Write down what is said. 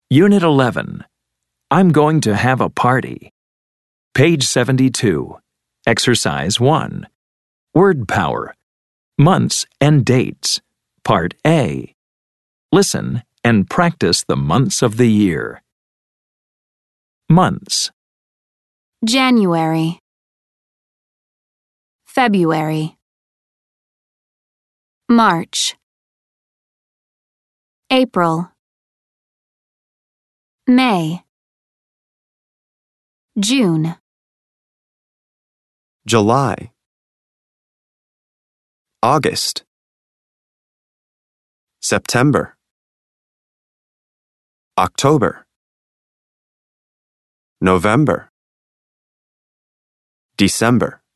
Unit 11. I'm going to have a party. Page 72. Exercise 1. Word power. Months and dates. Part A. Listen and practice the months of the year. Months. January, February, March, April, May, June, July, August, September, October, November, December.